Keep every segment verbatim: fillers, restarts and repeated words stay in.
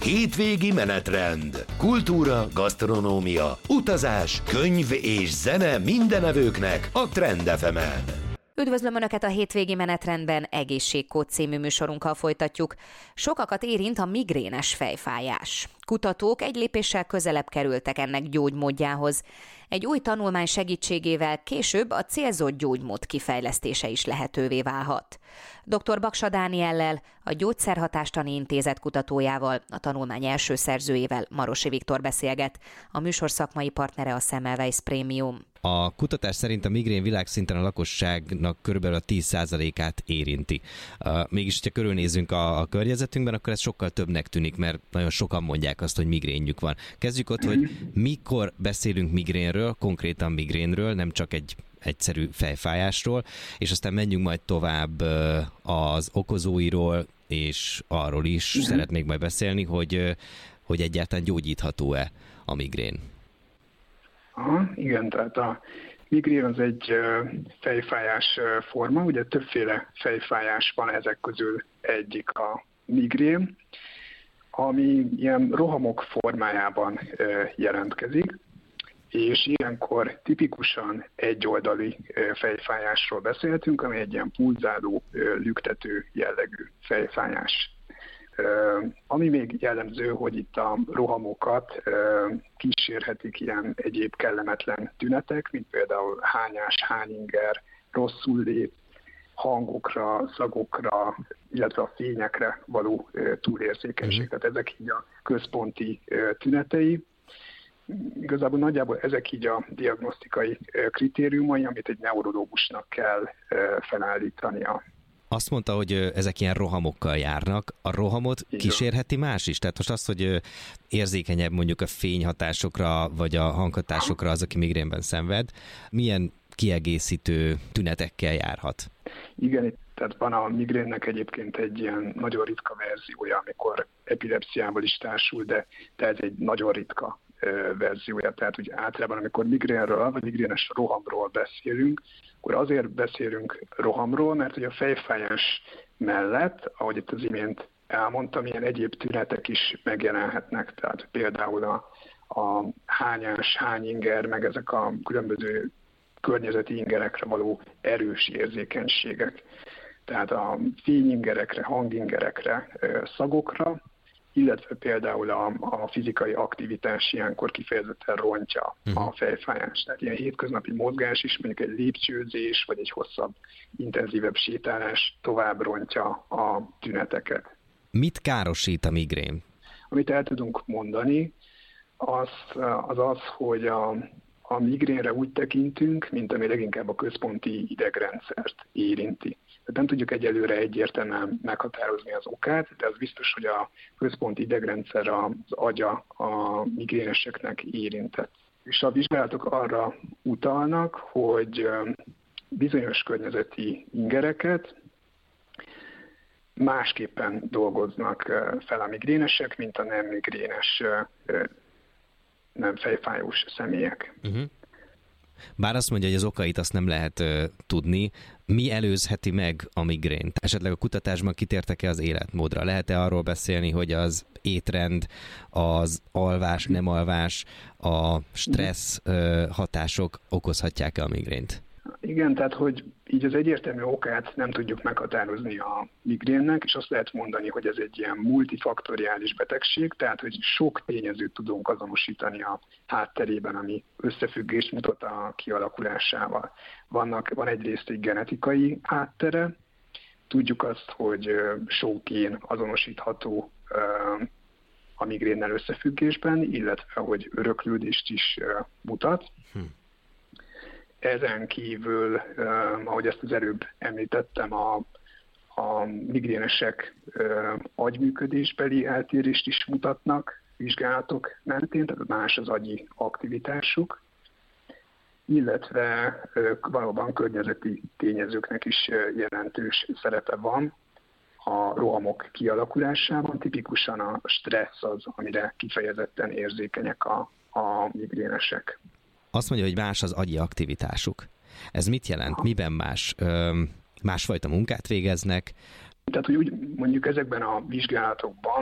Hétvégi menetrend. Kultúra, gasztronómia, utazás, könyv és zene mindenevőknek a Trend ef emen. Üdvözlöm Önöket a Hétvégi menetrendben, Egészségkód című műsorunkkal folytatjuk. Sokakat érint a migrénes fejfájás. Kutatók egy lépéssel közelebb kerültek ennek gyógymódjához. Egy új tanulmány segítségével később a célzott gyógymód kifejlesztése is lehetővé válhat. doktor Baksa Dániellel, a Gyógyszerhatástani Intézet kutatójával, a tanulmány első szerzőjével, Marosi Viktor beszélget. A műsor szakmai partnere a Semmelweis Prémium. A kutatás szerint a migrén világszinten a lakosságnak körülbelül a tíz százalékát érinti. Mégis, ha körülnézünk a, a környezetünkben, akkor ez sokkal többnek tűnik, mert nagyon sokan mondják azt, hogy migrénjük van. Kezdjük ott, hogy mikor beszélünk migrénről, konkrétan migrénről, nem csak egy egyszerű fejfájásról, és aztán menjünk majd tovább az okozóiról, és arról is uh-huh. szeretnék majd beszélni, hogy, hogy egyáltalán gyógyítható-e a migrén. Aha, igen, tehát a migrén az egy fejfájás forma, ugye többféle fejfájás van, ezek közül egyik a migrén, ami ilyen rohamok formájában jelentkezik, és ilyenkor tipikusan egyoldali fejfájásról beszéltünk, ami egy ilyen pulzáló, lüktető jellegű fejfájás. Uh, ami még jellemző, hogy itt a rohamokat uh, kísérhetik ilyen egyéb kellemetlen tünetek, mint például hányás, hányinger, rosszul lét, hangokra, szagokra, illetve a fényekre való uh, túlérzékenység. Mm. Tehát ezek így a központi uh, tünetei. Igazából nagyjából ezek így a diagnosztikai uh, kritériumai, amit egy neurológusnak kell uh, felállítania. Azt mondta, hogy ezek ilyen rohamokkal járnak. A rohamot igen. kísérheti más is? Tehát most az, hogy érzékenyebb mondjuk a fényhatásokra, vagy a hanghatásokra az, aki migrénben szenved, milyen kiegészítő tünetekkel járhat? Igen, tehát van a migrénnek egyébként egy ilyen nagyon ritka verziója, amikor epilepsziával is társul, de, de ez egy nagyon ritka verziója. Tehát ugye általában, amikor migrénről, vagy migrénes rohamról beszélünk, akkor azért beszélünk rohamról, mert ugye a fejfájás mellett, ahogy itt az imént elmondtam, ilyen egyéb tünetek is megjelenhetnek. Tehát például a, a hányás, hányinger, meg ezek a különböző környezeti ingerekre való erős érzékenységek. Tehát a fényingerekre, hangingerekre, szagokra, illetve például a, a fizikai aktivitás ilyenkor kifejezetten rontja uh-huh. a fejfájást. Tehát ilyen hétköznapi mozgás is, mondjuk egy lépcsőzés, vagy egy hosszabb, intenzívebb sétálás tovább rontja a tüneteket. Mit károsít a migrén? Amit el tudunk mondani, az az, az hogy a, a migrénre úgy tekintünk, mint ami leginkább a központi idegrendszert érinti. Tehát nem tudjuk egyelőre egyértelműen meghatározni az okát, de az biztos, hogy a központi idegrendszer, az agya a migréneseknek érintett. És a vizsgálatok arra utalnak, hogy bizonyos környezeti ingereket másképpen dolgoznak fel a migrénesek, mint a nem migrénes, nem fejfájós személyek. Uh-huh. Bár azt mondja, hogy az okait azt nem lehet uh, tudni, mi előzheti meg a migrént? Esetleg a kutatásban kitértek-e az életmódra? Lehet-e arról beszélni, hogy az étrend, az alvás, nem alvás, a stressz uh, hatások okozhatják-e a migrént? Igen, tehát hogy így az egyértelmű okát nem tudjuk meghatározni a migrénnek, és azt lehet mondani, hogy ez egy ilyen multifaktoriális betegség, tehát hogy sok tényezőt tudunk azonosítani a hátterében, ami összefüggést mutat a kialakulásával. Vannak, van egyrészt egy genetikai háttere, tudjuk azt, hogy sok gén azonosítható a migrénnel összefüggésben, illetve hogy öröklődést is mutat. Hm. Ezen kívül, eh, ahogy ezt az előbb említettem, a, a migrénesek eh, agyműködésbeli eltérést is mutatnak vizsgálatok mentén, tehát más az agyi aktivitásuk, illetve eh, valóban környezeti tényezőknek is eh, jelentős szerepe van a rohamok kialakulásában. Tipikusan a stressz az, amire kifejezetten érzékenyek a, a migrénesek. Azt mondja, hogy más az agyi aktivitásuk. Ez mit jelent? Miben más? Másfajta munkát végeznek? Tehát, hogy úgy mondjuk ezekben a vizsgálatokban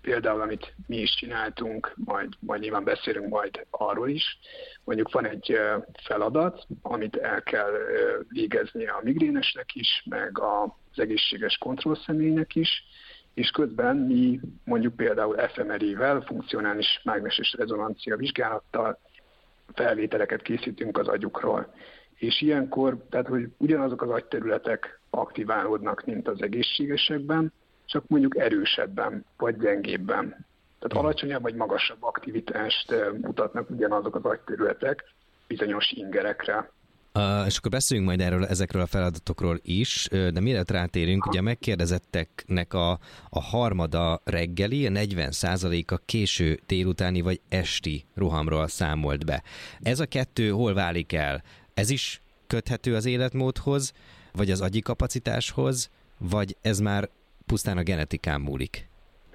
például, amit mi is csináltunk, majd, majd nyilván beszélünk majd arról is. Mondjuk van egy feladat, amit el kell végeznie a migrénesnek is, meg az egészséges kontrollszemélynek is, és közben mi mondjuk például ef em er i-vel, funkcionális mágneses rezonancia vizsgálattal felvételeket készítünk az agyukról. És ilyenkor, tehát hogy ugyanazok az agyterületek aktiválódnak, mint az egészségesekben, csak mondjuk erősebben, vagy gyengébben. Tehát alacsonyabb vagy magasabb aktivitást mutatnak ugyanazok az agyterületek bizonyos ingerekre. Uh, és akkor beszéljünk majd erről, ezekről a feladatokról is, de mielőtt rátérünk, ha. Ugye megkérdezetteknek a, a harmada reggeli, a negyven százaléka késő délutáni vagy esti rohamról számolt be. Ez a kettő hol válik el? Ez is köthető az életmódhoz, vagy az agyi kapacitáshoz, vagy ez már pusztán a genetikán múlik?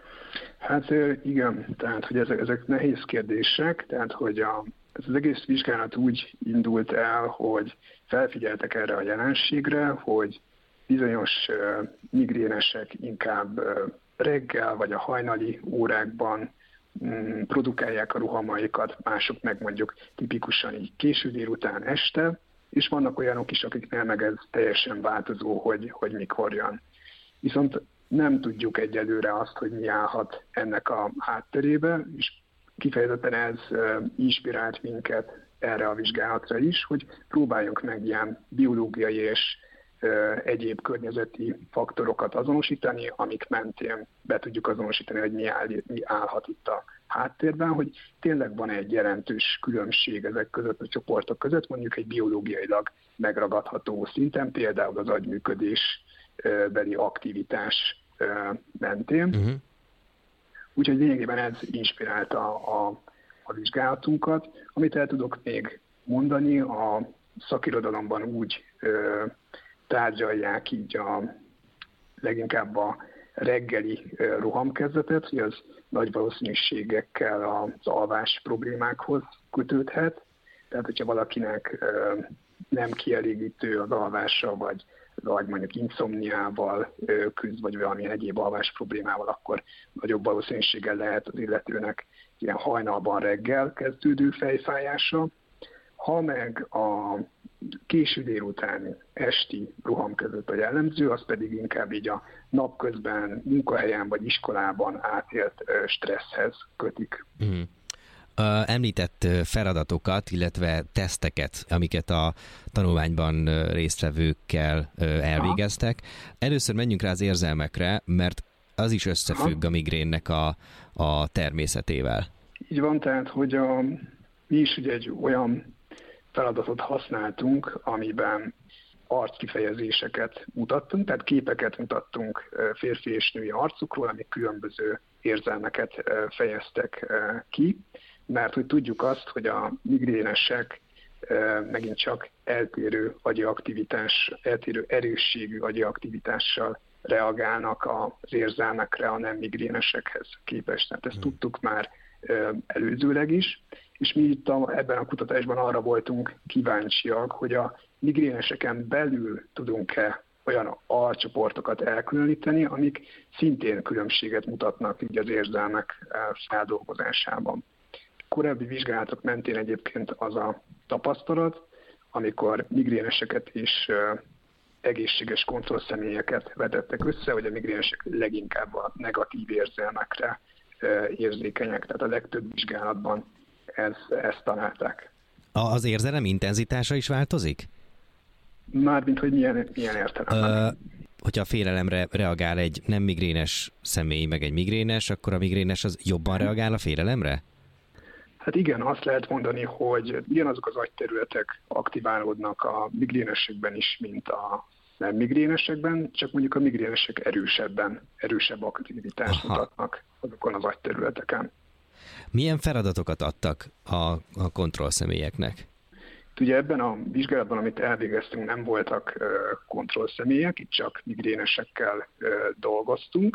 Hát igen, tehát hogy ezek, ezek nehéz kérdések, tehát hogy a, ez az egész vizsgálat úgy indult el, hogy felfigyeltek erre a jelenségre, hogy bizonyos uh, migrénesek inkább uh, reggel vagy a hajnali órákban um, produkálják a rohamaikat, mások meg mondjuk tipikusan így késő délután este, és vannak olyanok is, akiknél meg ez teljesen változó, hogy, hogy mikor jön. Viszont nem tudjuk egyelőre azt, hogy mi állhat ennek a hátterébe, és kifejezetten ez inspirált minket erre a vizsgálatra is, hogy próbáljunk meg ilyen biológiai és egyéb környezeti faktorokat azonosítani, amik mentén be tudjuk azonosítani, hogy mi, áll, mi állhat itt a háttérben, hogy tényleg van egy jelentős különbség ezek között a csoportok között, mondjuk egy biológiailag megragadható szinten, például az agyműködés beli aktivitás mentén. Uh-huh. Úgyhogy lényegében ez inspirálta a, a vizsgálatunkat. Amit el tudok még mondani, a szakirodalomban úgy ö, tárgyalják így a, leginkább a reggeli ö, rohamkezdetet, hogy az nagy valószínűségekkel az alvás problémákhoz kötődhet. Tehát, hogyha valakinek ö, nem kielégítő az alvása, vagy vagy mondjuk inszomniával küzd, vagy valamilyen egyéb alvás problémával, akkor nagyobb valószínűséggel lehet az illetőnek ilyen hajnalban reggel kezdődő fejfájása. Ha meg a késő délutáni esti roham között a jellemző, az pedig inkább így a napközben, munkahelyen vagy iskolában átélt stresszhez kötik. Mm. Említett feladatokat, illetve teszteket, amiket a tanulmányban résztvevőkkel elvégeztek. Először menjünk rá az érzelmekre, mert az is összefügg a migrénnek a, a természetével. Így van, tehát, hogy a, mi is ugye egy olyan feladatot használtunk, amiben arckifejezéseket mutattunk, tehát képeket mutattunk férfi és női arcukról, amik különböző érzelmeket fejeztek ki, mert hogy tudjuk azt, hogy a migrénesek megint csak eltérő agyi aktivitás, eltérő erősségű agyi aktivitással reagálnak az érzelmekre a nem migrénesekhez képest. Tehát ezt tudtuk már előzőleg is, és mi itt a, ebben a kutatásban arra voltunk kíváncsiak, hogy a migréneseken belül tudunk-e olyan alcsoportokat elkülöníteni, amik szintén különbséget mutatnak így az érzelmek feldolgozásában. Korábbi vizsgálatok mentén egyébként az a tapasztalat, amikor migréneseket és egészséges kontrollszemélyeket vetettek össze, hogy a migrénesek leginkább a negatív érzelmekre érzékenyek. Tehát a legtöbb vizsgálatban ez, ezt találták. Az érzelem intenzitása is változik? Mármint, hogy milyen, milyen értelemben. Ö, hogyha a félelemre reagál egy nem migrénes személy, meg egy migrénes, akkor a migrénes az jobban reagál a félelemre? Hát igen, azt lehet mondani, hogy ugyanazok az agyterületek aktiválódnak a migrénesekben is, mint a nem migrénesekben, csak mondjuk a migrénesek erősebben, erősebb aktivitást Aha. mutatnak azokon az agyterületeken. Milyen feladatokat adtak a, a kontrollszemélyeknek? Ugye ebben a vizsgálatban, amit elvégeztünk, nem voltak uh, kontrollszemélyek, itt csak migrénesekkel uh, dolgoztunk,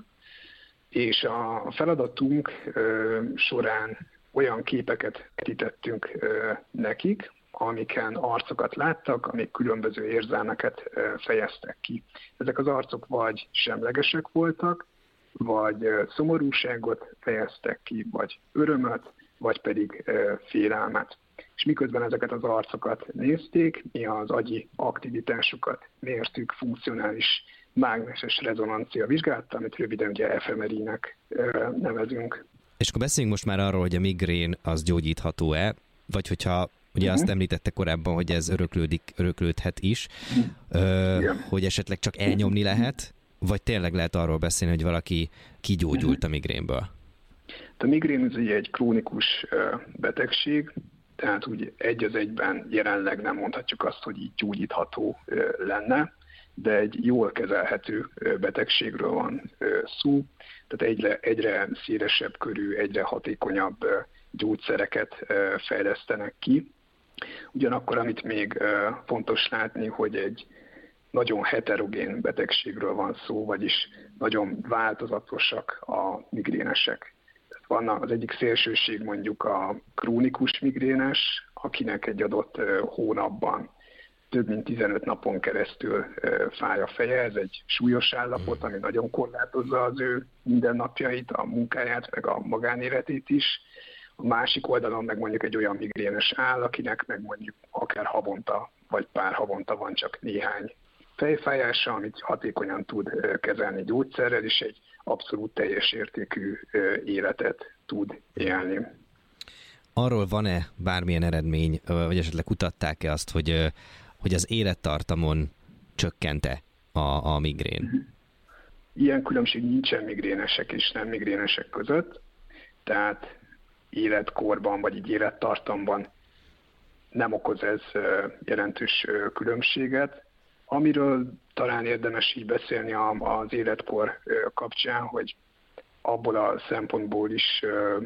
és a feladatunk uh, során olyan képeket vetítettünk uh, nekik, amiken arcokat láttak, amik különböző érzelmeket uh, fejeztek ki. Ezek az arcok vagy semlegesek voltak, vagy szomorúságot fejeztek ki, vagy örömöt, vagy pedig félelmet. És miközben ezeket az arcokat nézték, mi az agyi aktivitásukat mértük funkcionális mágneses rezonancia vizsgálattal, amit röviden ugye ef em er i-nek nevezünk. És akkor beszéljünk most már arról, hogy a migrén az gyógyítható-e, vagy hogyha ugye uh-huh. azt említette korábban, hogy ez öröklődik, öröklődhet is, uh-huh. ö, hogy esetleg csak elnyomni lehet, vagy tényleg lehet arról beszélni, hogy valaki kigyógyult a migrénből? A migrén az ugye egy krónikus betegség, tehát úgy egy az egyben jelenleg nem mondhatjuk azt, hogy így gyógyítható lenne, de egy jól kezelhető betegségről van szó, tehát egyre, egyre szélesebb körű, egyre hatékonyabb gyógyszereket fejlesztenek ki. Ugyanakkor, amit még fontos látni, hogy egy nagyon heterogén betegségről van szó, vagyis nagyon változatosak a migrénesek. Vannak az egyik szélsőség mondjuk a krónikus migrénes, akinek egy adott hónapban több mint tizenöt napon keresztül fáj a feje. Ez egy súlyos állapot, ami nagyon korlátozza az ő mindennapjait, a munkáját, meg a magánéletét is. A másik oldalon meg mondjuk egy olyan migrénes áll, akinek meg mondjuk akár havonta, vagy pár havonta van csak néhány fejfájása, amit hatékonyan tud kezelni gyógyszerrel, és egy abszolút teljes értékű életet tud élni. Arról van-e bármilyen eredmény, vagy esetleg kutatták-e azt, hogy, hogy az élettartamon csökkente a, a migrén? Ilyen különbség nincsen migrénesek és nem migrénesek között, tehát életkorban vagy így élettartamban nem okoz ez jelentős különbséget. Amiről talán érdemes így beszélni az életkor kapcsán, hogy abból a szempontból is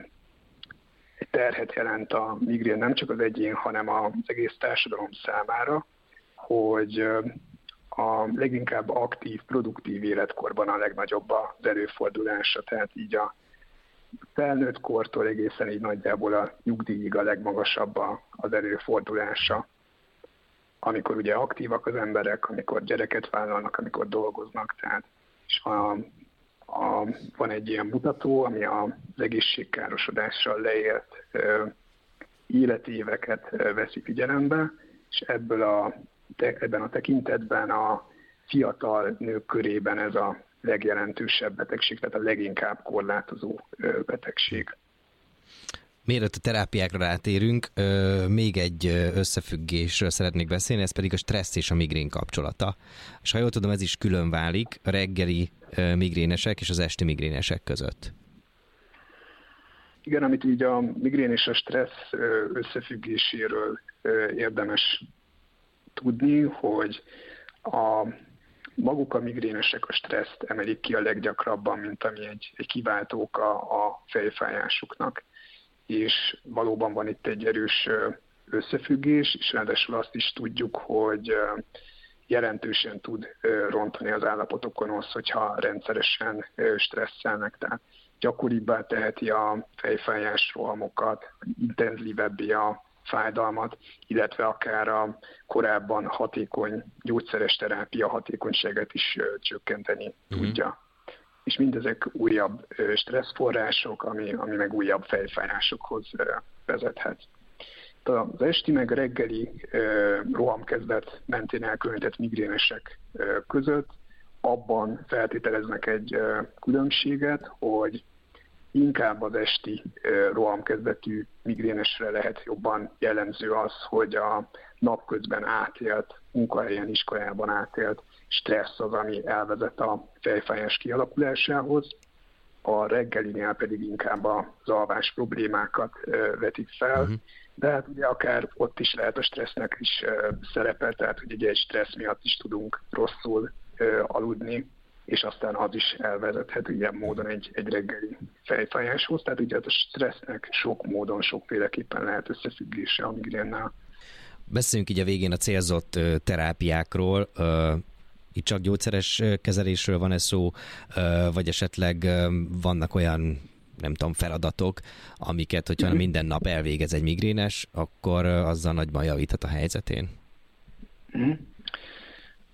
egy terhet jelent a migrén nem csak az egyén, hanem az egész társadalom számára, hogy a leginkább aktív, produktív életkorban a legnagyobb az előfordulása, tehát így a felnőtt kortól egészen így nagyjából a nyugdíjig a legmagasabb az előfordulása. Amikor ugye aktívak az emberek, amikor gyereket vállalnak, amikor dolgoznak, tehát és a, a, van egy ilyen mutató, ami az egészségkárosodással leélt ö, életéveket ö, veszi figyelembe, és ebből a, te, ebben a tekintetben a fiatal nők körében ez a legjelentősebb betegség, tehát a leginkább korlátozó ö, betegség. Mielőtt a terápiákra rátérünk, még egy összefüggésről szeretnék beszélni, ez pedig a stressz és a migrén kapcsolata. És ha jól tudom, ez is külön válik a reggeli migrénesek és az esti migrénesek között. Igen, amit így a migrén és a stressz összefüggéséről érdemes tudni, hogy a maguk a migrénesek a stresszt emelik ki a leggyakrabban, mint ami egy, egy kiváltó oka a fejfájásuknak. És valóban van itt egy erős összefüggés, és ráadásul azt is tudjuk, hogy jelentősen tud rontani az állapotokon az, hogyha rendszeresen stresszelnek, tehát gyakoribbá teheti a fejfájás rohamokat, intenzívebbé a fájdalmat, illetve akár a korábban hatékony gyógyszeres terápia hatékonyságát is csökkenteni mm-hmm. tudja. És mindezek újabb stresszforrások, ami, ami meg újabb fejfájásokhoz vezethet. Az esti meg reggeli rohamkezdet mentén elkülönített migrénesek között abban feltételeznek egy különbséget, hogy inkább az esti rohamkezdetű migrénesre lehet jobban jellemző az, hogy a napközben átélt, munkahelyen, iskolában átélt stressz az, ami elvezet a fejfájás kialakulásához. A reggelinél pedig inkább az alvás problémákat vetik fel, uh-huh. de hát ugye akár ott is lehet a stressznek is szerepe, tehát hogy ugye egy stressz miatt is tudunk rosszul aludni, és aztán az is elvezethet ilyen módon egy, egy reggeli fejfájáshoz. Tehát ugye a stressznek sok módon, sokféleképpen lehet összefüggése a migrénnel. Beszéljünk így a végén a célzott terápiákról. Itt csak gyógyszeres kezelésről van ez szó, vagy esetleg vannak olyan, nem tudom, feladatok, amiket, hogyha mm-hmm. minden nap elvégez egy migrénes, akkor azzal nagyban javíthat a helyzetén? Mm-hmm.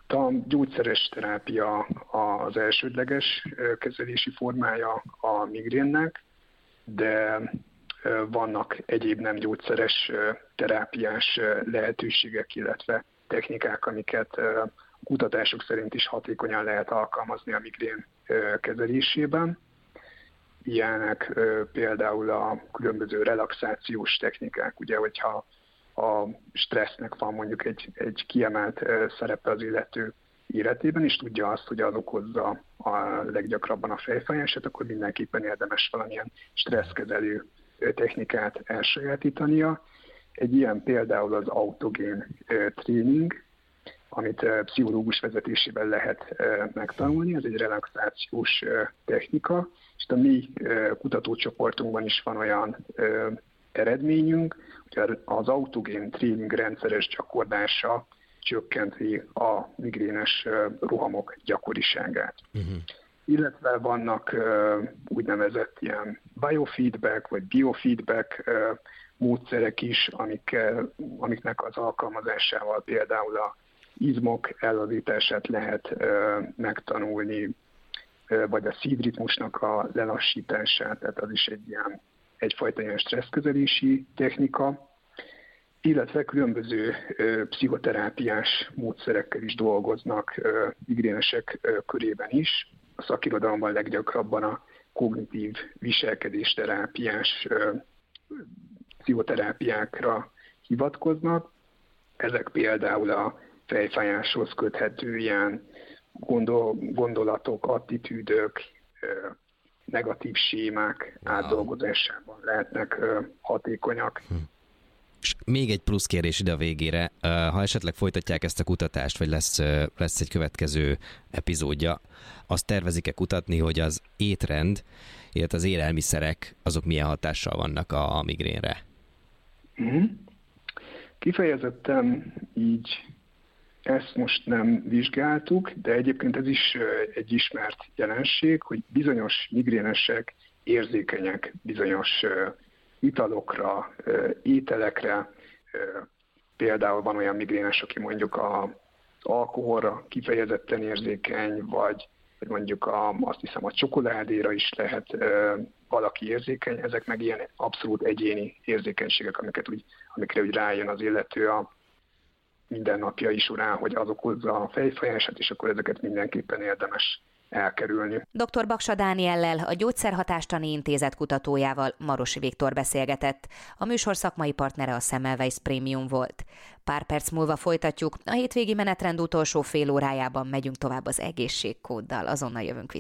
A gyógyszeres terápia az elsődleges kezelési formája a migrénnek, de vannak egyéb nem gyógyszeres terápiás lehetőségek, illetve technikák, amiket kutatások szerint is hatékonyan lehet alkalmazni a migrén kezelésében. Ilyenek például a különböző relaxációs technikák, ugye, hogyha a stressznek van mondjuk egy, egy kiemelt szerepe az illető életében, és tudja azt, hogy az okozza a leggyakrabban a fejfájását, akkor mindenképpen érdemes valamilyen stresszkezelő technikát elsajátítania. Egy ilyen például az autogén tréning, amit pszichológus vezetésében lehet megtanulni, ez egy relaxációs technika, és a mi kutatócsoportunkban is van olyan eredményünk, hogy az autogén tréning rendszeres gyakorlása csökkenti a migrénes rohamok gyakoriságát. Uh-huh. Illetve vannak úgynevezett ilyen biofeedback vagy biofeedback módszerek is, amik, amiknek az alkalmazásával például a izmok ellazítását lehet megtanulni, vagy a szívritmusnak a lelassítását, tehát az is egy ilyen, egyfajta ilyen stresszkezelési technika, illetve különböző pszichoterápiás módszerekkel is dolgoznak migrénesek körében is. A szakirodalomban leggyakrabban a kognitív viselkedésterápiás pszichoterápiákra hivatkoznak. Ezek például a fejfájáshoz köthető ilyen gondol, gondolatok, attitűdök, negatív sémák átdolgozásában lehetnek hatékonyak. Hm. És még egy plusz kérdés ide a végére. Ha esetleg folytatják ezt a kutatást, vagy lesz, lesz egy következő epizódja, azt tervezik-e kutatni, hogy az étrend, illetve az élelmiszerek, azok milyen hatással vannak a migrénre? Mm. Kifejezetten így ezt most nem vizsgáltuk, de egyébként ez is egy ismert jelenség, hogy bizonyos migrénesek érzékenyek bizonyos italokra, ételekre. Például van olyan migrénes, aki mondjuk az alkoholra kifejezetten érzékeny, vagy, vagy mondjuk a, azt hiszem a csokoládéra is lehet valaki érzékeny. Ezek meg ilyen abszolút egyéni érzékenységek, amiket úgy, amikre úgy rájön az illető a mindennapjai során, hogy az okozza a fejfájását, és akkor ezeket mindenképpen érdemes elkerülni. doktor Baksa Dániellel, a Gyógyszerhatástani Intézet kutatójával Marosi Viktor beszélgetett. A műsor szakmai partnere a Semmelweis Premium volt. Pár perc múlva folytatjuk. A hétvégi menetrend utolsó fél órájában megyünk tovább az egészségkóddal. Azonnal jövünk vissza.